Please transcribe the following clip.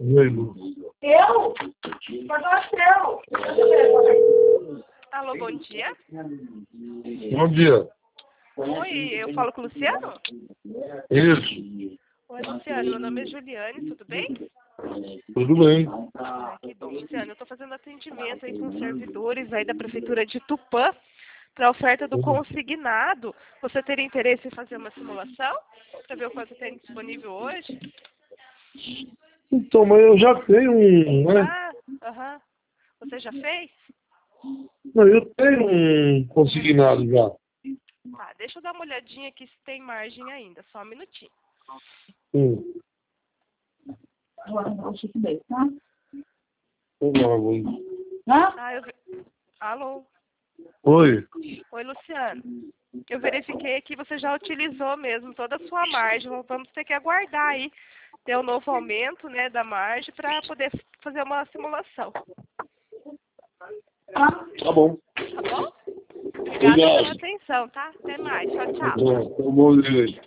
Eu? Agora seu. Alô, bom dia. Bom dia. Oi, eu falo com o Luciano? Isso. Oi, Luciano, meu nome é Juliane, tudo bem? Tudo bem. Que bom, Luciano. Eu estou fazendo atendimento aí com servidores aí da Prefeitura de Tupã para a oferta do consignado. Você teria interesse em fazer uma simulação para ver o quanto tem disponível hoje? Então, mas eu já tenho né? Ah, aham. Você já fez? Não, eu tenho um consignado já. Tá, deixa eu dar uma olhadinha aqui se tem margem ainda. Só um minutinho. Agora não acho que bem, tá? Hã? Ah, Alô? Oi. Oi, Luciano. Eu verifiquei aqui, você já utilizou mesmo toda a sua margem. Vamos ter que aguardar aí ter um novo aumento, né, da margem para poder fazer uma simulação. Tá bom. Tá bom? Obrigada Obrigado. pela atenção, tá? Até mais. Tchau, tchau. Bom dia.